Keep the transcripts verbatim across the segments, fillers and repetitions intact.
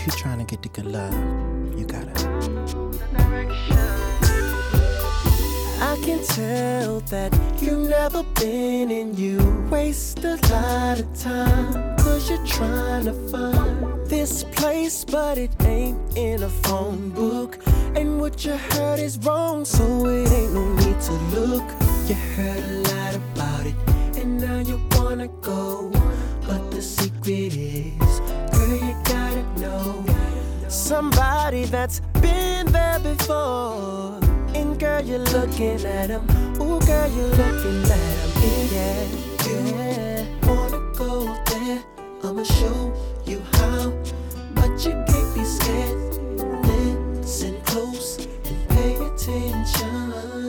if you're trying to get the good love, you gotta. I can tell that you've never been and you waste a lot of time, cause you're trying to find this place, but it ain't in a phone book. And what you heard is wrong, so it ain't no need to look. You heard a lot about it, and now you wanna go. But the secret is, girl, you gotta know somebody that's been there before. And girl, you're looking at him. Ooh, girl, you're looking at him. Yeah, yeah. You wanna go there? I'ma show you how, but you can't be scared. Listen close and pay attention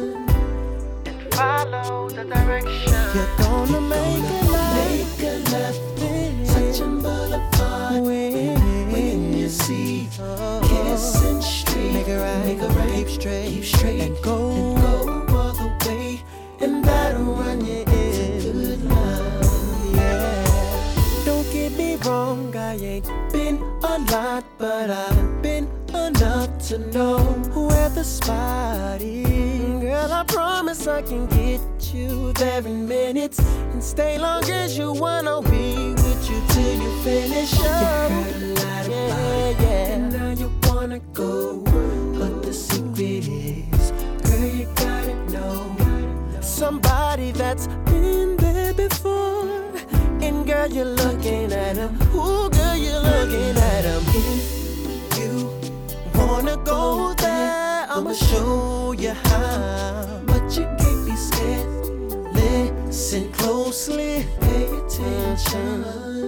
and follow the direction. You're gonna make a left, make a left on Touching Boulevard. When, when you see Kissing Street, make a right, make a right, keep straight, keep straight, and go, and go all the way, and that'll run you into good love. Yeah. Don't get me wrong, I ain't been a lot, but I've been enough to know where the spot is. Girl, I promise I can get you there in minutes and stay long as you wanna be with you till you finish up. You heard a lot yeah, about yeah. it, and now you wanna go. But the secret is, girl, you gotta know somebody that's been there before. And girl, you're looking at him. Ooh, girl, you're looking at him. If you wanna go there, I'ma show you how. But you can't be scared. Listen closely, pay attention,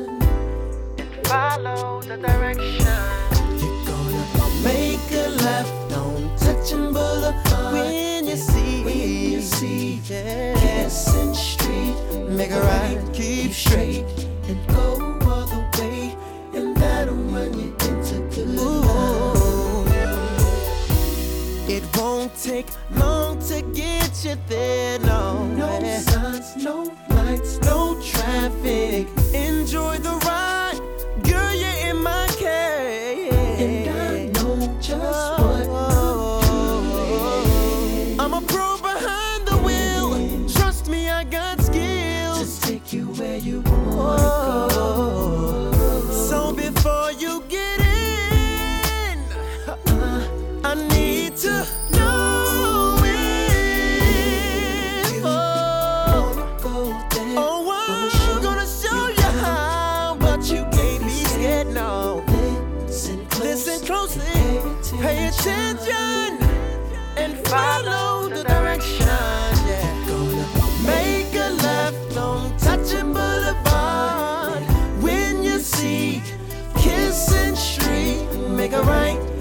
and follow the direction. You're gonna make a left on Touching Boulevard. When you see, when you see yeah. Kissing Street, make a right, keep straight, and go all the way, and that'll run you into good love. It won't take long to get you there, no. No signs, no lights, no traffic. Enjoy the ride, girl, you're in my cage. And I know just what I'm doing. I'm a pro behind the wheel. Trust me, I got skills to take you where you wanna go. So before you get in, uh, I need to know if oh, oh, I'm gonna show you how, but you can't be scared, no. Listen closely, pay attention, and follow the direction. Yeah, gonna make a left on Touching Boulevard. When you see Kissing Street, make a right.